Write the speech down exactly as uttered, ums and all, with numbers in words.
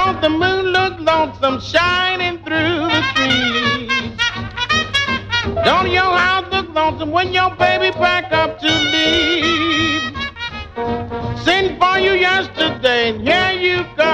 Don't the moon look lonesome shining through the trees? Don't your house look lonesome when your baby pack up to leave? Sent for you yesterday, and here you go